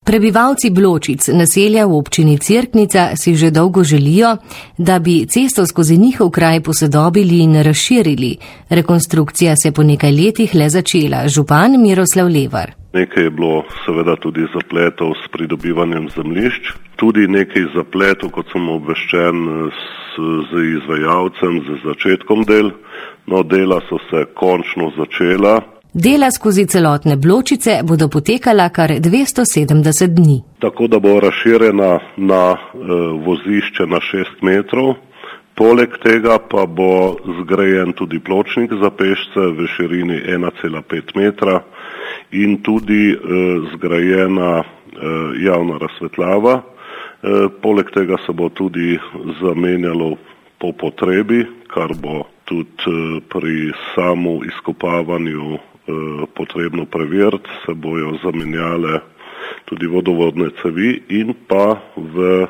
Prebivalci Bločic, naselja v občini Cerknica, si že dolgo želijo, da bi cesto skozi njihov kraj posodobili in razširili. Rekonstrukcija se po nekaj letih le začela. Župan Miroslav Levar. Nekaj je bilo seveda tudi zapletov s pridobivanjem zemljišč, tudi nekaj zapletov, kot sem obveščen, z izvajalcem, z začetkom del. No, dela so se končno začela. Dela skozi celotne Bločice bodo potekala kar 270 dni. Tako da bo razširjena na vozišče na 6 metrov. Poleg tega pa bo zgrajen tudi pločnik za pešce v širini 1,5 metra in tudi zgrajena javna razsvetljava. Poleg tega se bo tudi zamenjalo po potrebi, kar bo tudi pri samu izkopavanju potrebno preveriti, se bojo zamenjale tudi vodovodne cevi in pa v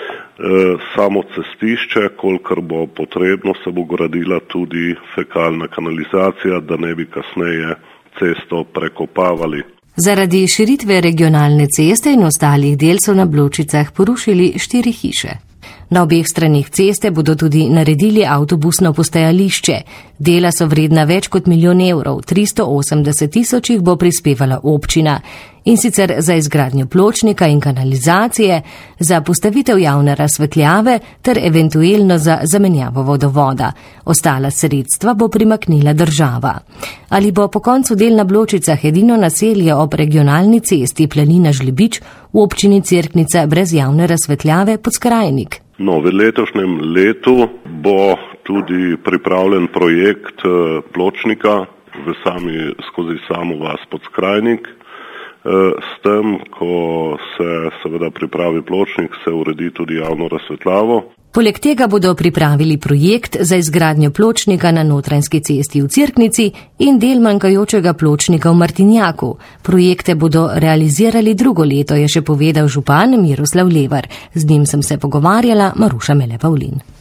samo cestišče, kolikor bo potrebno, se bo gradila tudi fekalna kanalizacija, da ne bi kasneje cesto prekopavali. Zaradi širitve regionalne ceste in ostalih del so na Bločicah porušili 4 hiše. Na obeh stranih ceste bodo tudi naredili avtobusno postajališče. Dela so vredna več kot 1 milijon evrov, 380 tisoč jih bo prispevala občina. In sicer za izgradnjo pločnika in kanalizacije, za postavitev javne razsvetljave ter eventuelno za zamenjavo vodovoda. Ostala sredstva bo primaknila država. Ali bo po koncu del na Bločicah edino naselje ob regionalni cesti Planina Žlebič v občini Cerknica brez javne razsvetljave Podskrajnik? No, v letošnjem letu bo tudi pripravljen projekt pločnika skozi samo vas Podskrajnik. S tem, ko se seveda pripravi pločnik, se uredi tudi javno razsvetljavo. Poleg tega bodo pripravili projekt za izgradnjo pločnika na Notranjski cesti v Cerknici in del manjkajočega pločnika v Martinjaku. Projekte bodo realizirali drugo leto, je še povedal župan Miroslav Levar. Z njim sem se pogovarjala Maruša Mele Pavlin.